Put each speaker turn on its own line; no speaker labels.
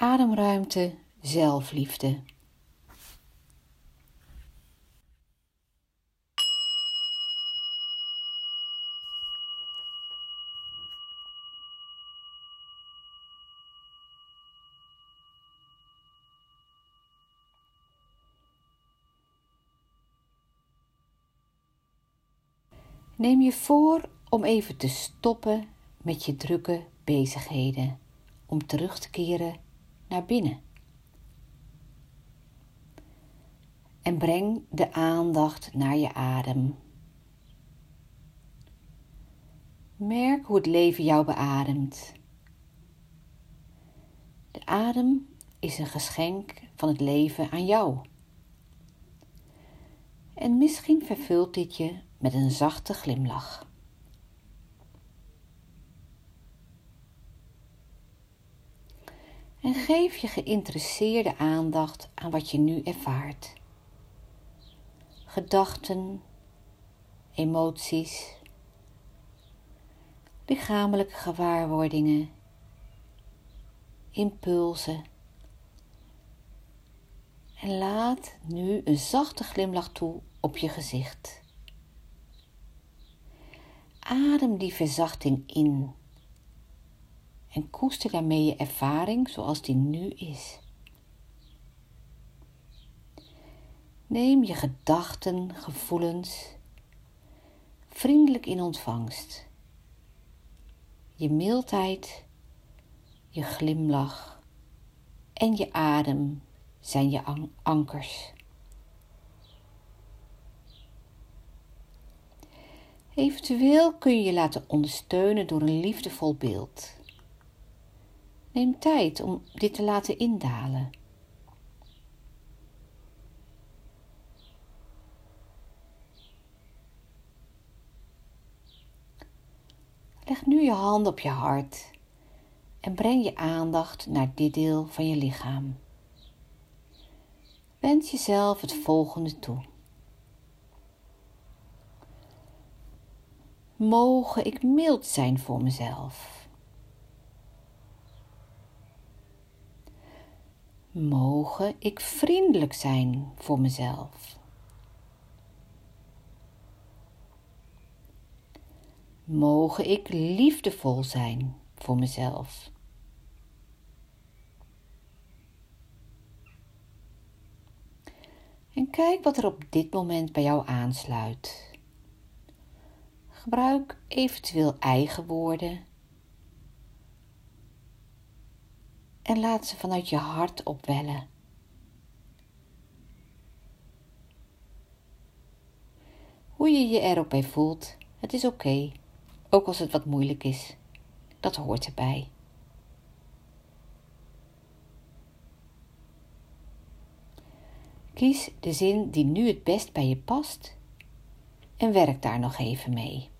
Ademruimte, zelfliefde. Neem je voor om even te stoppen met je drukke bezigheden, om terug te keren naar binnen. En breng de aandacht naar je adem. Merk hoe het leven jou beademt. De adem is een geschenk van het leven aan jou. En misschien vervult dit je met een zachte glimlach. En geef je geïnteresseerde aandacht aan wat je nu ervaart. Gedachten, emoties, lichamelijke gewaarwordingen, impulsen. En laat nu een zachte glimlach toe op je gezicht. Adem die verzachting in en koester daarmee je ervaring zoals die nu is. Neem je gedachten, gevoelens vriendelijk in ontvangst. Je mildheid, je glimlach en je adem zijn je ankers. Eventueel kun je je laten ondersteunen door een liefdevol beeld. Neem tijd om dit te laten indalen. Leg nu je hand op je hart en breng je aandacht naar dit deel van je lichaam. Wens jezelf het volgende toe. Mogen ik mild zijn voor mezelf. Mogen ik vriendelijk zijn voor mezelf. Mogen ik liefdevol zijn voor mezelf. En kijk wat er op dit moment bij jou aansluit. Gebruik eventueel eigen woorden en laat ze vanuit je hart opwellen. Hoe je je erop bij voelt, het is oké, ook als het wat moeilijk is. Dat hoort erbij. Kies de zin die nu het best bij je past en werk daar nog even mee.